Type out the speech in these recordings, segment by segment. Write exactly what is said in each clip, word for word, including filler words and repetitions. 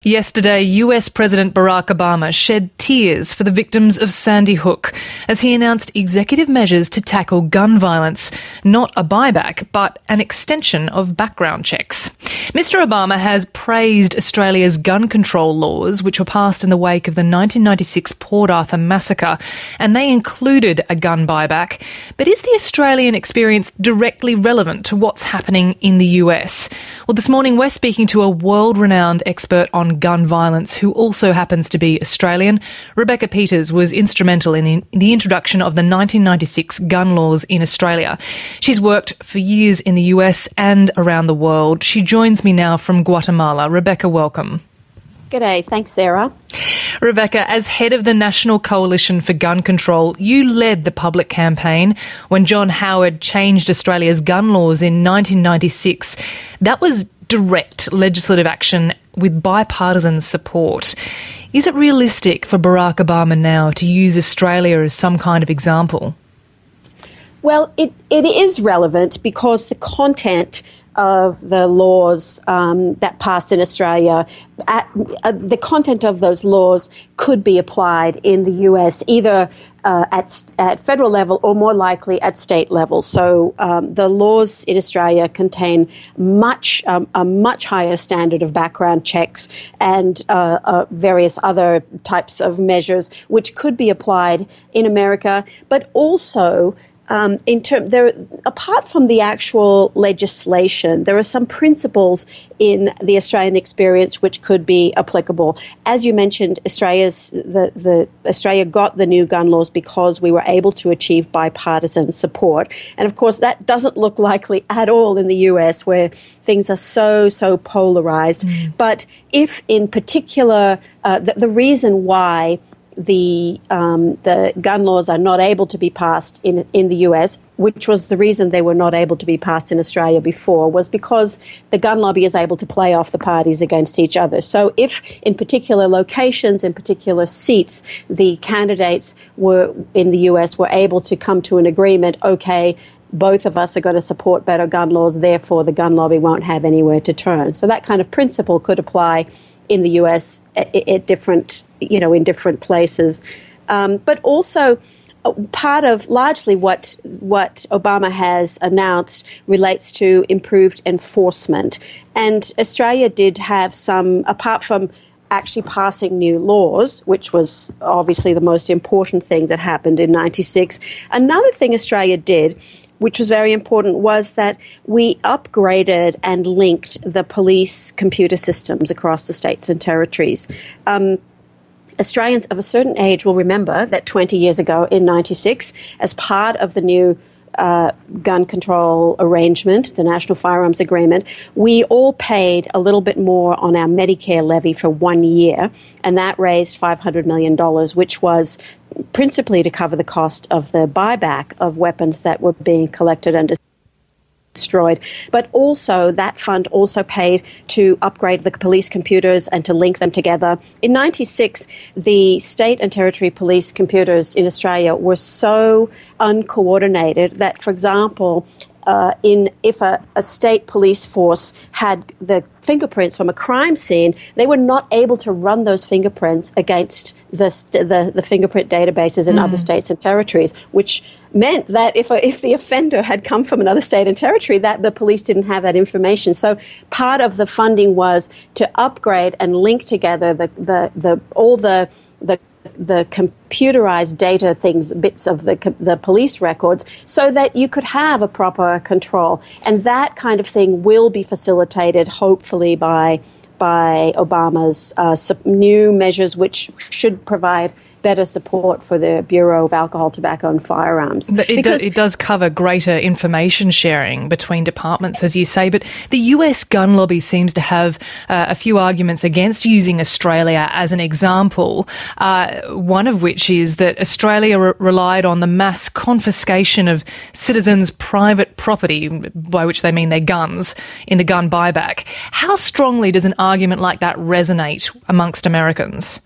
Yesterday, U S President Barack Obama shed tears for the victims of Sandy Hook as he announced executive measures to tackle gun violence, not a buyback, but an extension of background checks. Mister Obama has praised Australia's gun control laws, which were passed in the wake of the nineteen ninety-six Port Arthur massacre, and they included a gun buyback. But is the Australian experience directly relevant to what's happening in the U S? Well, this morning we're speaking to a world-renowned expert on gun violence who also happens to be Australian. Rebecca Peters was instrumental in the, in the introduction of the nineteen ninety-six gun laws in Australia. She's worked for years in the U S and around the world. She joins me now from Guatemala. Rebecca, welcome. G'day. Thanks, Sarah. Rebecca, as head of the National Coalition for Gun Control, you led the public campaign when John Howard changed Australia's gun laws in nineteen ninety-six. That was direct legislative action with bipartisan support. Is it realistic for Barack Obama now to use Australia as some kind of example? Well, it, it is relevant because the content of the laws um, that passed in Australia, at, uh, the content of those laws could be applied in the U S either uh, at at federal level or more likely at state level. So um, the laws in Australia contain much um, a much higher standard of background checks and uh, uh, various other types of measures which could be applied in America, but also Um, in term, there, apart from the actual legislation, there are some principles in the Australian experience which could be applicable. As you mentioned, Australia's the, the Australia got the new gun laws because we were able to achieve bipartisan support, and of course that doesn't look likely at all in the U S, where things are so so polarized. Mm. But if, in particular, uh, the, the reason why the um, the gun laws are not able to be passed in in the U S, which was the reason they were not able to be passed in Australia before, was because the gun lobby is able to play off the parties against each other. So if in particular locations, in particular seats, the candidates were in the U S were able to come to an agreement, okay, both of us are going to support better gun laws, therefore the gun lobby won't have anywhere to turn. So that kind of principle could apply in the U S at, at different, you know, in different places. Um, but also uh, part of largely what what Obama has announced relates to improved enforcement. And Australia did have some, apart from actually passing new laws, which was obviously the most important thing that happened in ninety-six, another thing Australia did, which was very important, was that we upgraded and linked the police computer systems across the states and territories. Um, Australians of a certain age will remember that twenty years ago in ninety-six, as part of the new uh, gun control arrangement, the National Firearms Agreement, we all paid a little bit more on our Medicare levy for one year, and that raised five hundred million dollars, which was principally to cover the cost of the buyback of weapons that were being collected and destroyed. But also that fund also paid to upgrade the police computers and to link them together. In ninety-six, the state and territory police computers in Australia were so uncoordinated that, for example, Uh, in if a, a state police force had the fingerprints from a crime scene, they were not able to run those fingerprints against the the, the fingerprint databases in mm. other states and territories, which meant that if a, if the offender had come from another state and territory, that the police didn't have that information. So part of the funding was to upgrade and link together the the, the all the the the computerized data things, bits of the the police records, so that you could have a proper control. And that kind of thing will be facilitated, hopefully, by by Obama's uh, new measures, which should provide better support for the Bureau of Alcohol, Tobacco and Firearms. But it, do, it does cover greater information sharing between departments, as you say, but the U S gun lobby seems to have uh, a few arguments against using Australia as an example, uh, one of which is that Australia re- relied on the mass confiscation of citizens' private property, by which they mean their guns, in the gun buyback. How strongly does an argument like that resonate amongst Americans?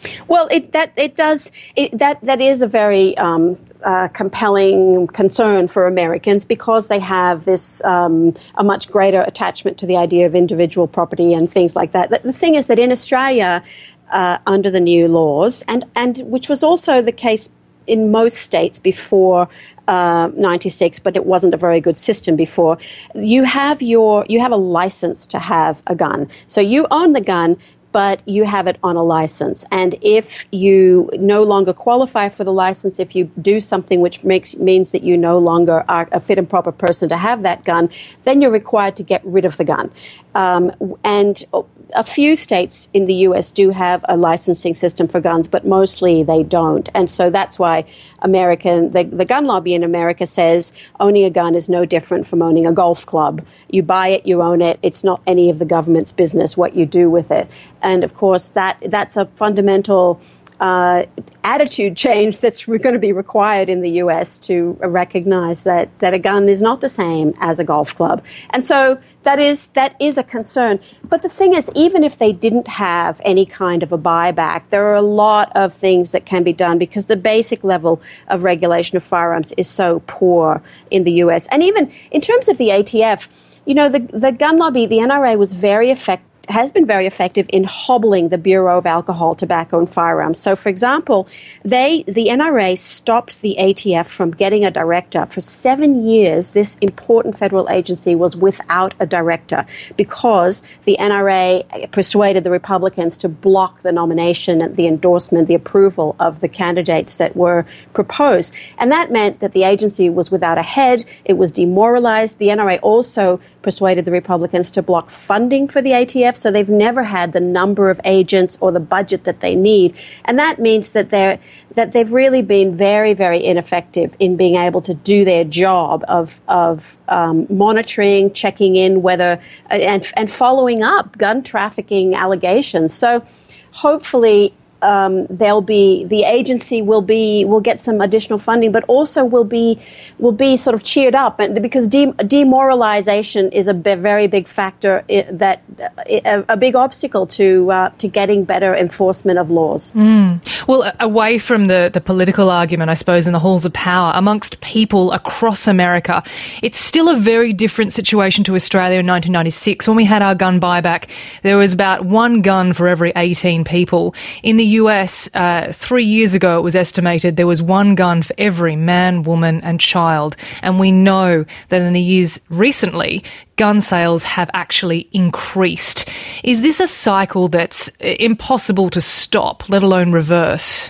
Well, it that it does it, that that is a very um, uh, compelling concern for Americans because they have this um, a much greater attachment to the idea of individual property and things like that. The, the thing is that in Australia, uh, under the new laws, and and which was also the case in most states before uh, ninety-six, but it wasn't a very good system before. You have your you have a license to have a gun, so you own the gun, but you have it on a license. And if you no longer qualify for the license, if you do something which makes means that you no longer are a fit and proper person to have that gun, then you're required to get rid of the gun. Um, and a few states in the U S do have a licensing system for guns, but mostly they don't. And so that's why American, the, the gun lobby in America says owning a gun is no different from owning a golf club. You buy it, you own it. It's not any of the government's business what you do with it. And of course, that that's a fundamental uh, attitude change that's re- going to be required in the U S to recognize that, that a gun is not the same as a golf club. And so that is that is a concern. But the thing is, even if they didn't have any kind of a buyback, there are a lot of things that can be done because the basic level of regulation of firearms is so poor in the U S. And even in terms of the A T F, you know, the, the gun lobby, the N R A was very effective. has been very effective in hobbling the Bureau of Alcohol, Tobacco and Firearms. So, for example, they the N R A stopped the A T F from getting a director. For seven years, this important federal agency was without a director because the N R A persuaded the Republicans to block the nomination, the endorsement, the approval of the candidates that were proposed. And that meant that the agency was without a head. It was demoralized. The N R A also persuaded the Republicans to block funding for the A T F, so they've never had the number of agents or the budget that they need. And that means that they're that they've really been very, very ineffective in being able to do their job of of um, monitoring, checking in whether and and following up gun trafficking allegations. So hopefully Um, they'll be the agency will be will get some additional funding, but also will be will be sort of cheered up, and because de- demoralization is a b- very big factor I- that uh, a, a big obstacle to uh, to getting better enforcement of laws. Mm. Well, away from the the political argument, I suppose, in the halls of power amongst people across America, it's still a very different situation to Australia in nineteen ninety-six when we had our gun buyback. There was about one gun for every eighteen people. In the U S, uh, three years ago, it was estimated there was one gun for every man, woman and child. And we know that in the years recently, gun sales have actually increased. Is this a cycle that's impossible to stop, let alone reverse?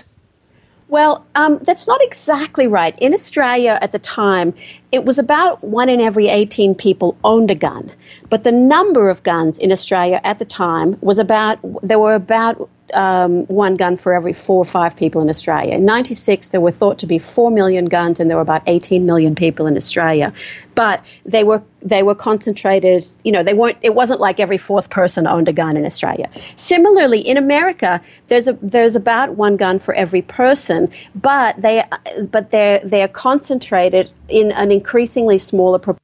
Well, um, that's not exactly right. In Australia at the time, it was about one in every eighteen people owned a gun. But the number of guns in Australia at the time was about, there were about um, one gun for every four or five people in Australia. In ninety-six, there were thought to be four million guns and there were about eighteen million people in Australia. But they were they were concentrated, you know, they weren't, it wasn't like every fourth person owned a gun in Australia. Similarly, in America, there's a there's about one gun for every person, but they but they're they're concentrated in an increasingly smaller proportion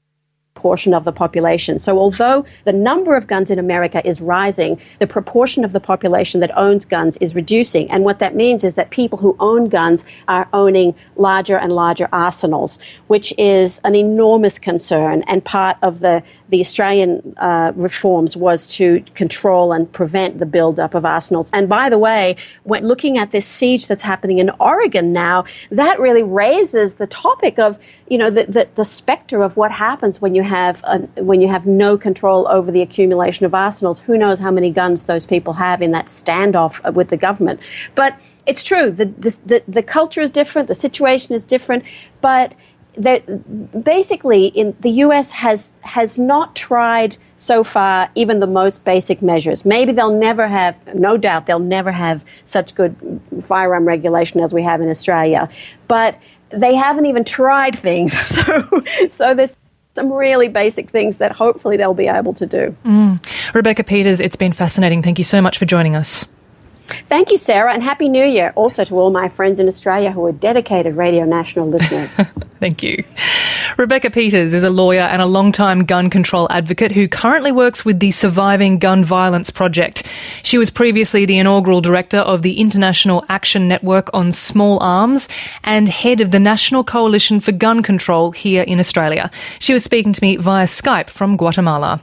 portion of the population. So although the number of guns in America is rising, the proportion of the population that owns guns is reducing. And what that means is that people who own guns are owning larger and larger arsenals, which is an enormous concern. And part of the, the Australian uh, reforms was to control and prevent the buildup of arsenals. And by the way, when looking at this siege that's happening in Oregon now, that really raises the topic of, you know, the, the, the specter of what happens when you have a, when you have no control over the accumulation of arsenals. Who knows how many guns those people have in that standoff with the government? But it's true. The the the, the culture is different. The situation is different. But the, basically, in the U S has has not tried so far even the most basic measures. Maybe they'll never have, no doubt, they'll never have such good firearm regulation as we have in Australia. But they haven't even tried things. So, so there's some really basic things that hopefully they'll be able to do. Mm. Rebecca Peters, it's been fascinating. Thank you so much for joining us. Thank you, Sarah, and Happy New Year also to all my friends in Australia who are dedicated Radio National listeners. Thank you. Rebecca Peters is a lawyer and a long-time gun control advocate who currently works with the Surviving Gun Violence Project. She was previously the inaugural director of the International Action Network on Small Arms and head of the National Coalition for Gun Control here in Australia. She was speaking to me via Skype from Guatemala.